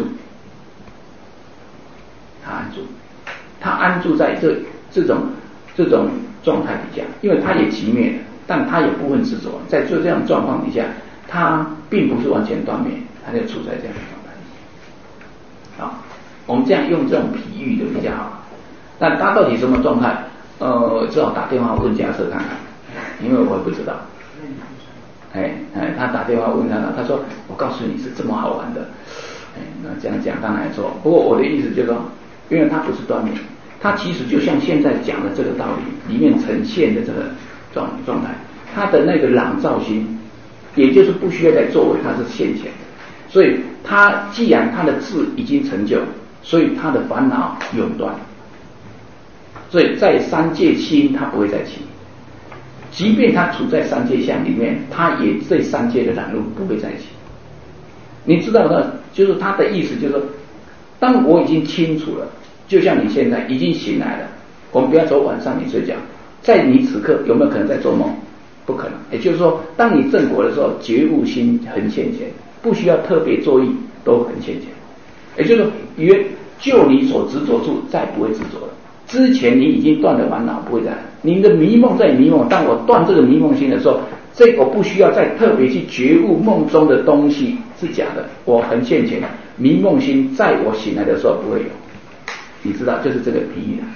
它安住，它安住在这这种这种状态底下，因为它也寂灭了，但它有部分执着，在这这样的状况底下，它并不是完全断灭，它就处在这样的状态。好，我们这样用这种比喻的比较好。但他到底什么状态？呃，只好打电话问家社看看，因为我也不知道。哎哎，他打电话问他，他说：“我告诉你是这么好玩的。”哎，那这样讲当然错。不过我的意思就是说，因为它不是断灭，它其实就像现在讲的这个道理里面呈现的这个状状态，它的那个朗照心，也就是不需要再作为，它是现前。所以他既然他的智已经成就，所以他的烦恼永断。所以在三界心他不会再起，即便他处在三界相里面，他也对三界的染入不会再起。你知道的，就是他的意思就是说，当我已经清楚了，就像你现在已经醒来了，我们不要说晚上你睡觉，在你此刻有没有可能在做梦？不可能。也就是说，当你正果的时候，觉悟心很现前，不需要特别作意都很现前。也就是说，约就你所执着处，再不会执着了。之前你已经断了烦恼，不会再来。你的迷梦在迷梦，当我断这个迷梦心的时候，这我不需要再特别去觉悟梦中的东西是假的，我很现前。迷梦心在我醒来的时候不会有，你知道，就是这个比喻的。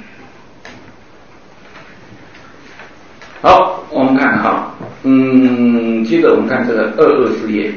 好，我们看哈，嗯，接着我们看这个二二四页。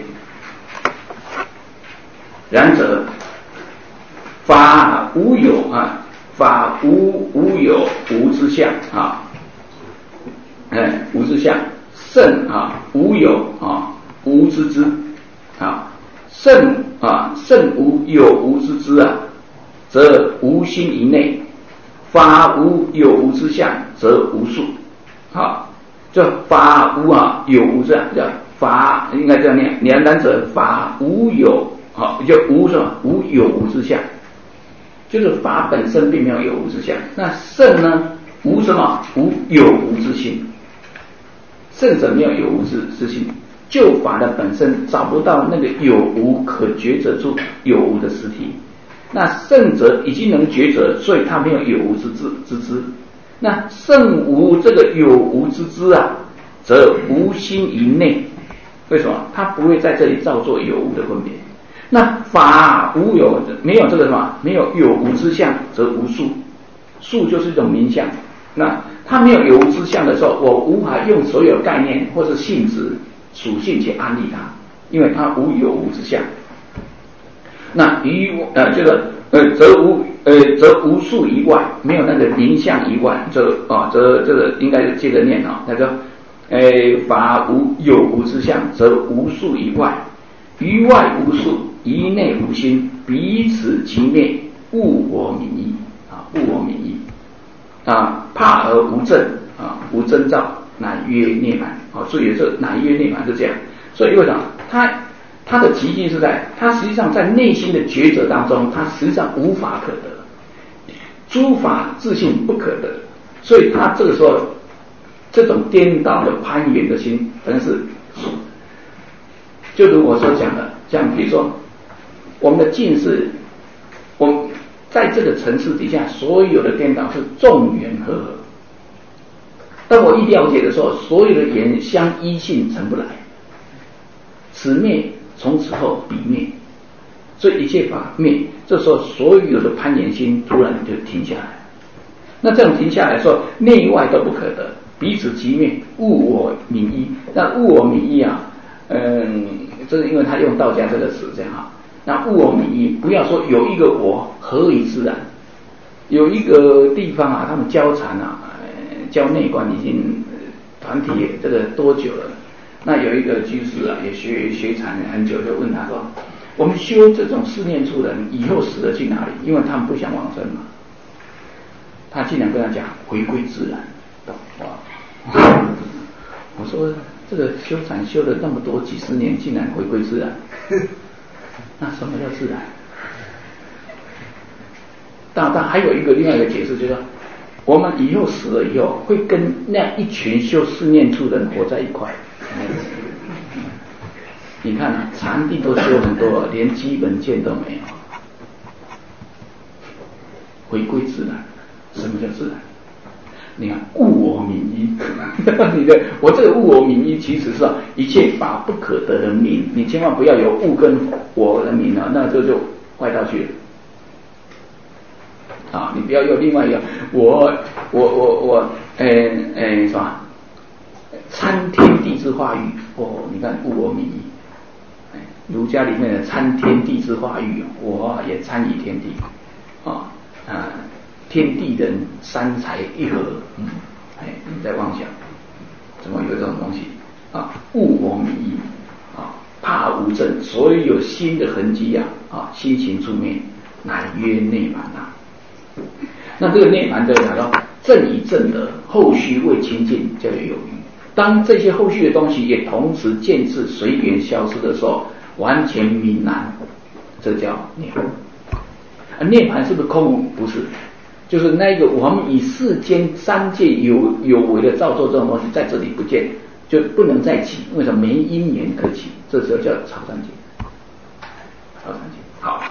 然者，法无有啊。法无无有无之相啊，哎，无之相，圣啊无有啊无之知啊，圣啊圣无有无之知啊，则无心以内；法无有无之相，则无数。好，这法无啊有无之啊，叫法应该这样念。两者法无有，好，就无什么无有无之相。 就是法本身并没有有无之相。那圣呢，无什么？无有无之性。圣者没有有无之之性，就法的本身找不到那个有无可抉择出有无的实体。那圣者已经能抉择，所以他没有有无之知之知。那圣无这个有无之知啊，则无心于内。为什么？他不会在这里造作有无的分别。那法无有，没有这个什么？没有有无之相，则无数。数就是一种名相。那他没有有无之相的时候，我无法用所有概念或是性质、属性去安利它，因为它无有无之相。那于呃这个呃则无呃则无数以外，没有那个名相以外，则啊则这个应该是接着念啊，他说，呃法无有无之相，则无数以外，于外无数，于内无心，彼此即灭，物我泯矣啊，物我泯矣啊，怕而无证啊，无征兆，乃曰涅槃啊，所以这乃曰涅槃是这样。所以为什么他？他的极境是在，他实际上在内心的抉择当中，他实际上无法可得，诸法自性不可得，所以他这个时候这种颠倒的攀缘的心，反正是，就如我所讲的，像比如说我们的境是，我们在这个层次底下，所有的颠倒是众缘和合。当我一了解的时候，所有的缘相依性成不来，此灭。从此后彼灭，所以一切法灭，这时候所有的攀缘心突然就停下来。那这样停下来的时候，内外都不可得，彼此即灭，物我泯矣。那物我泯矣啊，嗯，这是因为他用道家这个词这样哈。那物我泯矣，不要说有一个我，何以自然？有一个地方啊，他们教禅啊，教内观已经团体这个多久了？那有一个居士啊，也学学禅很久，就问他说：“我们修这种四念处的人，以后死了去哪里？因为他们不想往生嘛。”他竟然跟他讲：“回归自然。”哇！我说这个修禅修了那么多几十年，竟然回归自然，那什么叫自然？当然还有一个另外一个解释，就是说我们以后死了以后，会跟那一群修四念处的人活在一块。你看啊，禅定都修很多，连基本见都没有。回归自然，什么叫自然？你看物我泯矣，你的我这个物我泯矣，其实是啊，一切法不可得的名，你千万不要有物跟我的名啊，那这就坏到去了。啊，你不要有另外一个我我我我，诶诶什么？参天地之化育，哦，你看物我泯矣。儒家里面的参天地之化育，我也参与天地，啊啊，天地人三才一合，嗯，哎，你在妄想，怎么有这种东西啊？物我泯矣，啊，怕无证，所以有心的痕迹啊，啊，心情出灭，乃曰涅槃啊。那这个涅槃就讲到正以正得，后续未清净，叫做有余。当这些后续的东西也同时渐次随缘消失的时候，完全泯然，这叫涅槃。而涅槃是不是空无？不是，就是那个我们以世间三界有有为的造作这种东西在这里不见，就不能再起。为什么？没因缘可起，这时候叫草三界。草三界好，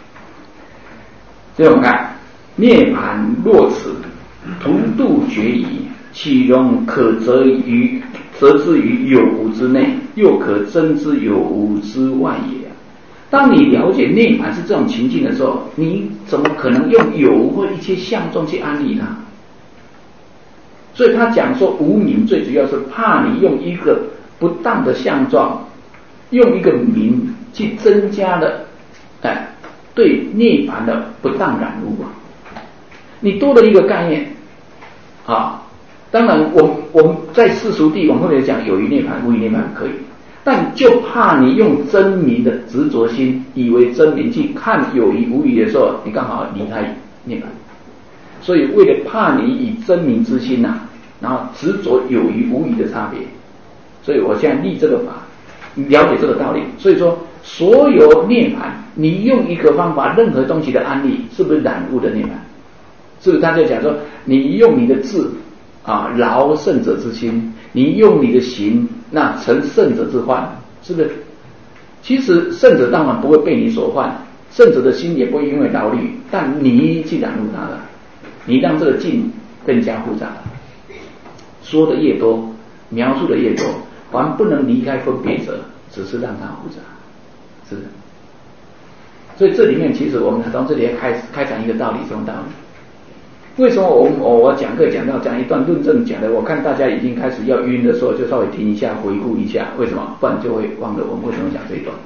所以我们看涅槃若此，图度决矣。岂容可择于择之于有无之内，又可争之有无之外也。当你了解涅槃是这种情境的时候，你怎么可能用有无或一切相状去安利它？所以他讲说无名，最主要是怕你用一个不当的相状，用一个名去增加了哎对涅槃的不当染污啊。你多了一个概念啊。当然我我们在世俗地，我们后面讲有余涅槃无余涅槃可以，但就怕你用真名的执着心，以为真名去看有余无余的时候，你刚好离开涅槃。所以为了怕你以真名之心呐、啊，然后执着有余无余的差别，所以我现在立这个法，了解这个道理。所以说所有涅槃，你用一个方法，任何东西的安利，是不是染污的涅槃？是不是？他就讲说，你用你的智啊劳圣者之心，你用你的行那成圣者之患，是不是？其实圣者当然不会被你所患，圣者的心也不会因为劳虑，但你去染污他了，你让这个境更加复杂了。说的越多，描述的越多，还不能离开分别者，只是让它复杂，是不是？所以这里面其实我们从这里开开展一个道理，什么道理？为什么我我我讲课讲到讲一段论证讲的，我看大家已经开始要晕的时候，就稍微停一下，回顾一下，为什么？不然就会忘了我们为什么讲这一段。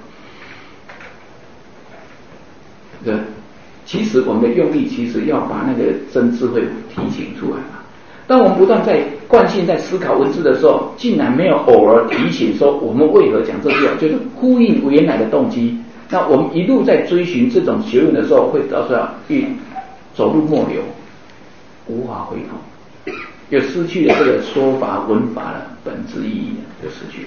对，其实我们的用力，其实要把那个真智慧提醒出来嘛。当我们不断在惯性在思考文字的时候，竟然没有偶尔提醒说我们为何讲这句话，就是呼应原来的动机。那我们一路在追寻这种学问的时候，会得到一走入末流，无法回头，就失去了这个说法文法的本质意义，就失去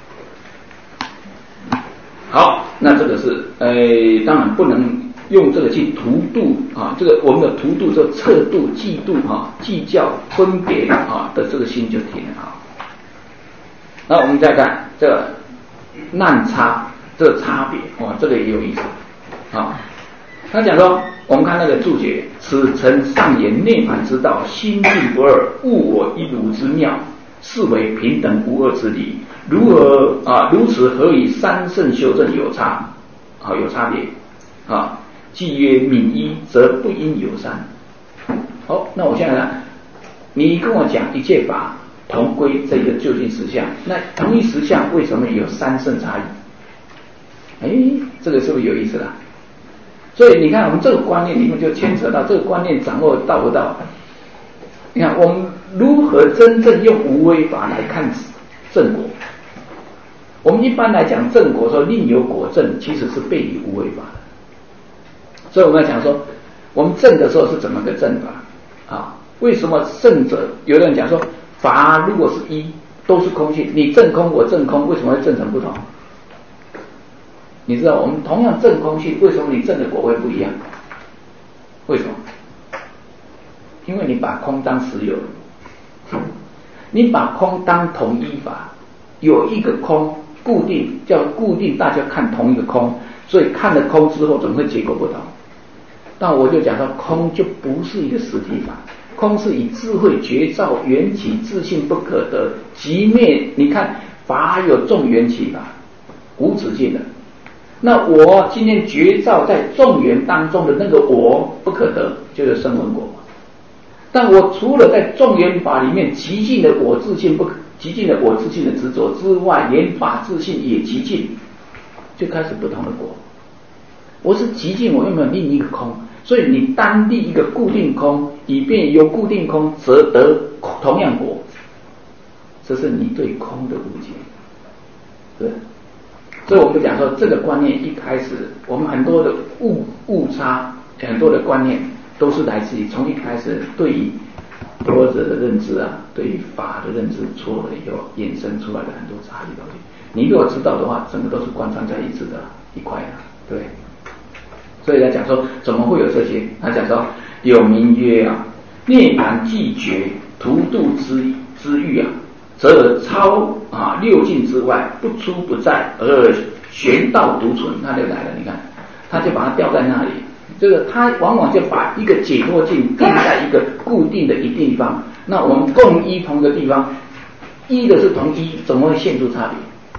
了。好，那这个是呃，当然不能用这个去图度啊，这个我们的图度就测度、计度啊、计较、分别啊的这个心就停了啊。那我们再看这个难差，这个差别哇，这个也有意思啊。他讲说，我们看那个注解，此诚上言涅槃之道，心境不二，物我一如之妙，是为平等无二之理。如何啊？如此何以三圣修正有差？啊，有差别啊。既曰泯一，则不应有三。好，那我现在呢？你跟我讲一切法同归这个究竟实相，那同一实相为什么有三圣差异？哎，这个是不是有意思了？所以你看，我们这个观念里面就牵扯到这个观念掌握到不到？你看，我们如何真正用无为法来看正果？我们一般来讲正果说另有果证，其实是背离无为法的。所以我们要讲说，我们证的时候是怎么个证法啊？为什么圣者有的人讲说，法如果是一，都是空性，你证空我证空，为什么会证成不同？你知道我们同样证空性，为什么你证的果位不一样？为什么？因为你把空当实有，你把空当同一法，有一个空固定，叫固定，大家看同一个空，所以看了空之后，怎么会结果不同？那我就讲到，空就不是一个实体法，空是以智慧觉照缘起自性不可得，即灭。你看法有众缘起法，无止境的。那我今天觉照在众缘当中的那个我不可得，就是声闻果。但我除了在众缘法里面极尽的我自性不可，极尽的我自性的执着之外，连法自性也极尽，就开始不同的果。我是极尽，我有没有另一个空？所以你单立一个固定空，以便由固定空则得同样果，这是你对空的误解，对。所以我们讲说，这个观念一开始，我们很多的误误差，很多的观念都是来自于从一开始对于多者的认知啊，对于法的认知错了以后衍生出来的很多差异东西。你如果知道的话，整个都是贯穿在一起的一块啊，对。所以他讲说，怎么会有这些？他讲说，有名曰啊，涅槃既觉，图度之之欲啊，则超啊六境之外，不出不在，而玄道独存。他就来了，你看，他就把它吊在那里。这个他往往就把一个解脱境定在一个固定的一地方。那我们共依同一个地方，依的是同一，怎么会现出差别？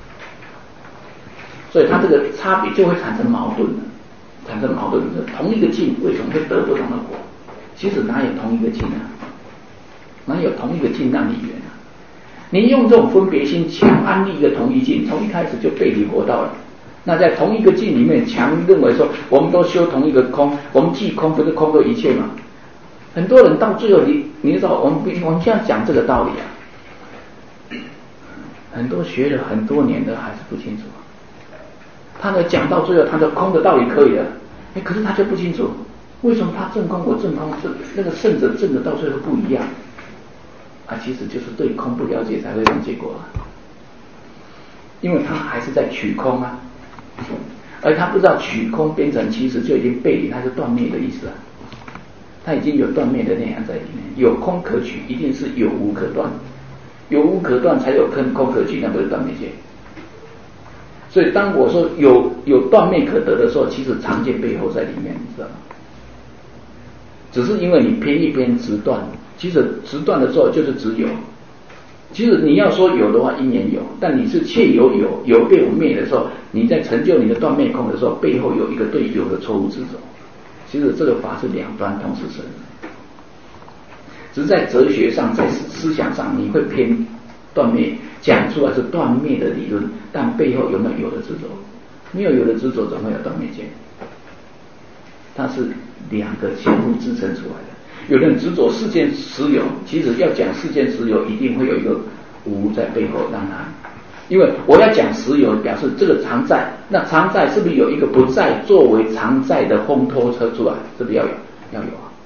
所以他这个差别就会产生矛盾的。产生矛盾的同一个境为什么会得不同的果？其实哪有同一个境啊？哪有同一个境让你圆啊？你用这种分别心强安立一个同一境，从一开始就背离佛道了。那在同一个境里面强认为说，我们都修同一个空，我们即空不是空的一切吗？很多人到最后你你知道，我们我们现在讲这个道理啊，很多学了很多年的还是不清楚。他呢讲到最后，他的空的道理可以了，哎，可是他就不清楚为什么他正空我正空，这那个圣者正的到最后不一样啊，其实就是对空不了解才会这种结果啊，因为他还是在取空啊。 而他不知道取空变成其实就已经背离，它是断灭的意思啊。它已经有断灭的内涵在里面，有空可取，一定是有无可断，有无可断才有空空可取，那不是断灭见。所以当我说有有断灭可得的时候，其实常见背后在里面，你知道吗？只是因为你偏一边直断，其实直断的时候就是只有。其实你要说有的话，因缘有，但你是切有有有被我灭的时候，你在成就你的断灭空的时候，背后有一个对有的错误执着。其实这个法是两端同时生的，只是在哲学上，在思想上，你会偏断灭，讲出来是断灭的理论，但背后有没有有的执着？没有有的执着，怎么会有断灭见？它是两个相互支撑出来的。有人执着世间实有，其实要讲世间实有，一定会有一个无在背后让它。因为我要讲实有，表示这个常在，那常在是不是有一个不在作为常在的烘托车出来？是不是要有？要有啊！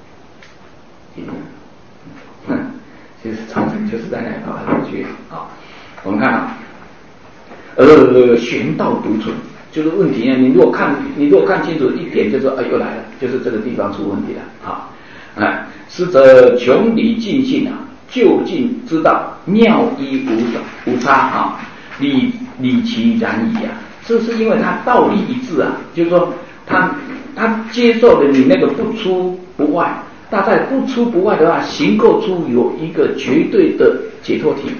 嗯，其实常在就是在那里跑来跑去啊。我们看啊，呃，玄道独存，就是问题呢。你如果看，你如果看清楚一点，就说哎，又来了，就是这个地方出问题了啊！哎，师则穷理尽性啊，究竟知道妙一无无差啊。理理其然矣啊，这是因为他道理一致啊，就是说他他接受了你那个不出不外，大概不出不外的话，形构出有一个绝对的解脱体。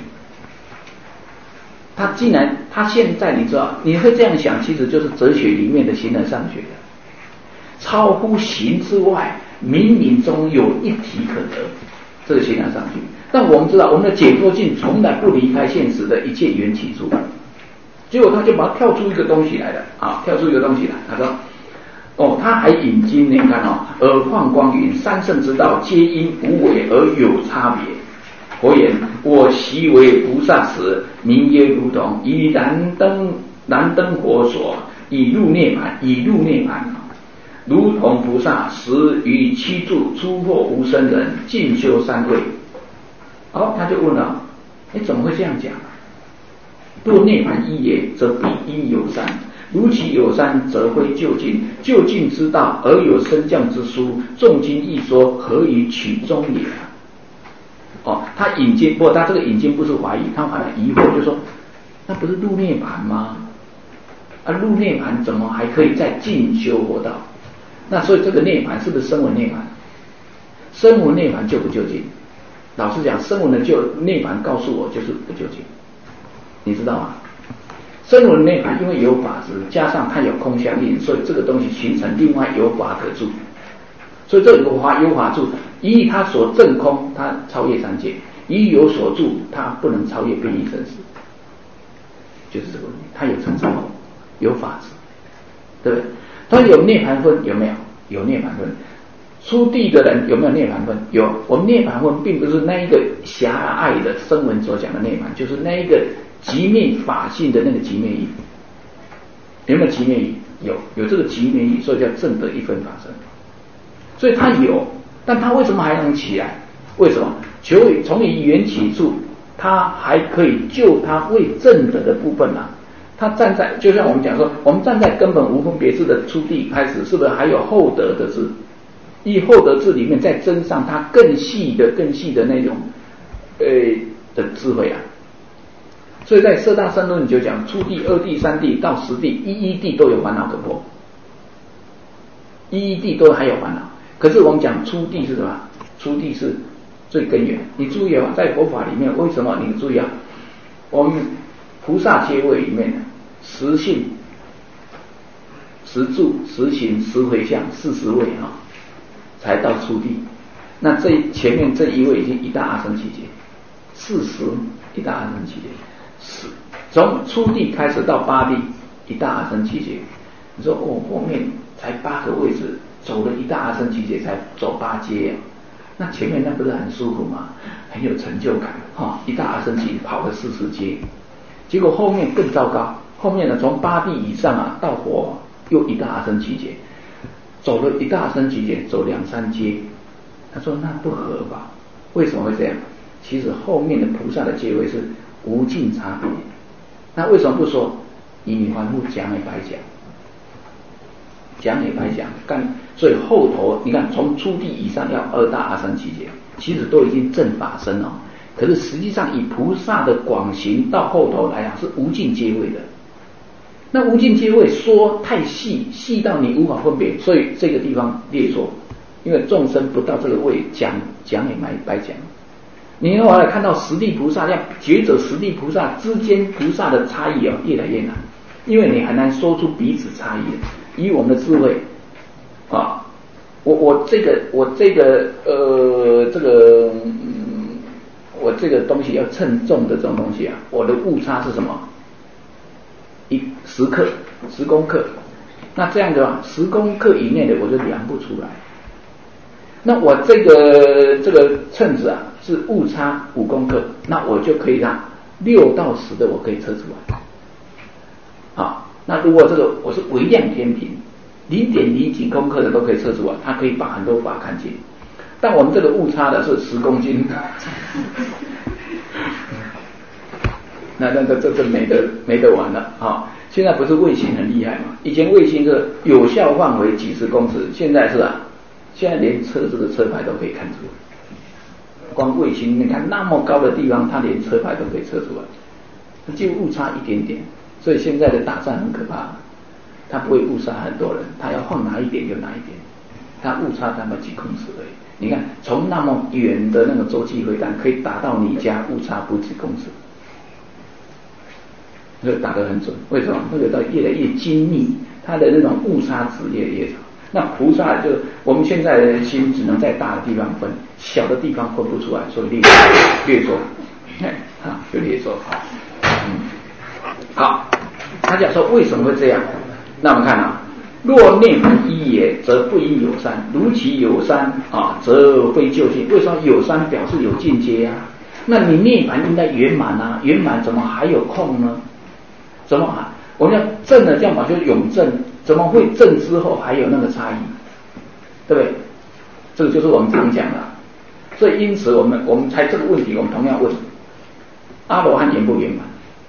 他既然他现在你知道，你会这样想，其实就是哲学里面的形而上学的，超乎形之外，冥冥中有一体可得，这个形而上学。但我们知道，我们的解脱境从来不离开现实的一切缘起处，结果他就把它跳出一个东西来了啊，跳出一个东西来。他说：“哦，他还引经，你看哦，而放光云，三圣之道，皆因无为而有差别。佛言：我习为菩萨时，名曰如同，以燃灯燃灯火所，以入涅槃，以入涅槃。如同菩萨时于七住出获无生人，进修三会。”好，他就问了：“你怎么会这样讲？若涅槃一也，则必因有三；如其有三，则非究竟。究竟之道，而有升降之殊，众经一说，何以取中也？”哦，他引经，不过他这个引经不是怀疑，他反而疑惑，就说：“那不是入涅槃吗？啊，入涅槃怎么还可以再进修活道？那所以这个涅槃是不是声闻涅槃？声闻涅槃究不究竟？”老实讲，声闻的就涅槃告诉我就是不究竟，你知道吗？声闻涅槃因为有法执，加上它有空相应，所以这个东西形成另外有法可住，所以这有法有法住，以它所证空，它超越三界；以有所住，它不能超越变异生死，就是这个问题。它有成空，有法执，对不对？它有涅槃分，有没有？有涅槃分。出地的人有没有涅槃分？有。我们涅槃分并不是那一个狭隘的声闻所讲的涅槃，就是那一个寂灭法性的那个寂灭义。有没有寂灭义？有，有这个寂灭义，所以叫正得一分法身。所以他有，但他为什么还能起来？为什么？求从以缘起处，他还可以救他未正得的部分啊。他站在，就像我们讲说，我们站在根本无分别智的出地开始，是不是还有后得的智？以后得智里面再增上它更细的、更细的那种，呃的智慧啊。所以在色大三论你就讲，初地、二地、三地到十地，一一地都有烦恼可破，一一地都还有烦恼。可是我们讲初地是什么？初地是最根源。你注意啊，在佛法里面，为什么你注意啊？我们菩萨阶位里面，十性、十住、十行、十回向、四十位啊。才到初地，那这前面这一位已经一大阿僧祇劫，四十一大阿僧祇劫，是从初地开始到八地一大阿僧祇劫。你说哦，后面才八个位置，走了一大阿僧祇劫才走八阶啊，那前面那不是很舒服吗？很有成就感哈、哦，一大阿僧祇跑了四十阶，结果后面更糟糕，后面呢从八地以上啊到火又一大阿僧祇劫。走了一大生几劫，走两三阶，他说那不合吧？为什么会这样？其实后面的菩萨的阶位是无尽差别。那为什么不说以凡夫讲也白讲？ 讲也白讲，干所以后头你看从初地以上要二大阿僧祇劫，其实都已经正法身哦。可是实际上以菩萨的广行到后头来讲是无尽皆位的。那无尽皆位说太细，细到你无法分辨，所以这个地方列错，因为众生不到这个位，讲讲也白白讲。你后来看到十地菩萨，要觉者十地菩萨之间菩萨的差异啊，越来越难，因为你很难说出彼此差异。以我们的智慧啊，我我这个我这个呃这个、嗯、我这个东西要称重的这种东西啊，我的误差是什么？一十克，十公克。那这样的话，十公克以内的我就量不出来。那我这个这个秤子啊是误差五公克，那我就可以让六到十的我可以测出来。好，那如果这个我是微量天平，零点零几公克的都可以测出来，它可以把很多法看见。但我们这个误差的是十公斤，那那这这这没得没得玩了啊、哦！现在不是卫星很厉害嘛？以前卫星是有效范围几十公尺，现在是啊。现在连车子的车牌都可以看出来，光卫星你看那么高的地方，它连车牌都可以测出来，就误差一点点。所以现在的打仗很可怕，它不会误杀很多人，它要放哪一点就哪一点，它误差他们几公尺而已。你看从那么远的那个洲际飞弹可以打到你家，误差不几公尺，所以打得很准。为什么？那个到越来越精密，它的那种误差值越来越少。那菩萨就我们现在的心只能在大的地方分，小的地方分不出来，所以略略说，哎，啊，就略说，好，嗯，好，他讲说为什么会这样？那我们看啊，若涅槃一也，则不应有三；如其有三啊，则非究竟。为什么有三表示有进阶啊？那你涅槃应该圆满啊，圆满怎么还有空呢？怎么啊？我们要正的讲法就是永正。怎么会证之后还有那个差异，对不对？这个就是我们常讲的。所以因此我们我们猜这个问题，我们同样问阿罗汉圆不圆满？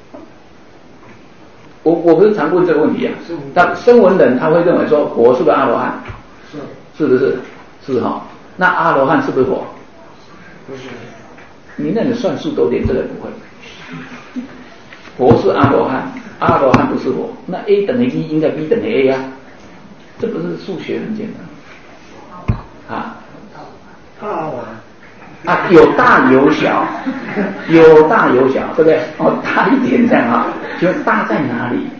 我我不是常问这个问题啊。但声闻人他会认为说佛是不是阿罗汉？是，是不是？是哈。那阿罗汉是不是佛？不是。你那你算数多点，这个不会。佛是阿罗汉。阿罗汉不是佛，那 A 等于 B 应该 B 等于 A 啊，这不是数学很简单啊？啊，有大有小，有大有小，对不对？哦，大一点这样啊，就大在哪里？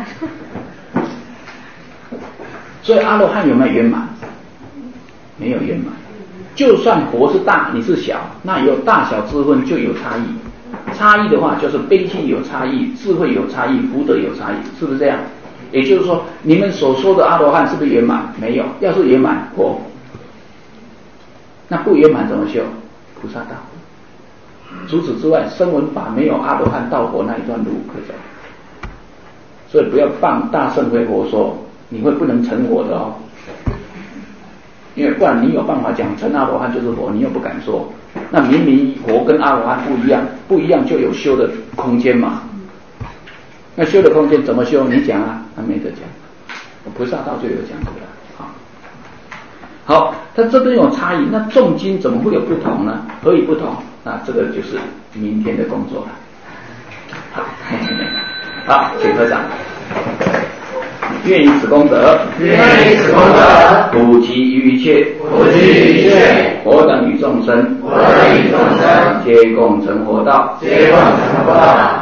所以阿罗汉有没有圆满？没有圆满。就算佛是大，你是小，那有大小之分就有差异。差异的话，就是悲心有差异，智慧有差异，福德有差异，是不是这样？也就是说，你们所说的阿罗汉是不是圆满？没有，要是圆满，佛。那不圆满怎么修？菩萨道。除此之外，声闻法没有阿罗汉到佛那一段路可走。所以不要放大圣非佛说，你会不能成佛的哦。因为不然你有办法讲成阿罗汉就是佛，你又不敢说。那明明佛跟阿罗汉不一样，不一样就有修的空间嘛。那修的空间怎么修？你讲啊，他没得讲。菩萨道就有讲过了。好，好，他这边有差异，那重经怎么会有不同呢？何以不同？那这个就是明天的工作了。好，好，请合掌。愿以此功德， 愿以此功德， 普及于一切， 普及于一切， 我等与众生， 我等与众生， 皆共成佛道， 皆共成佛道。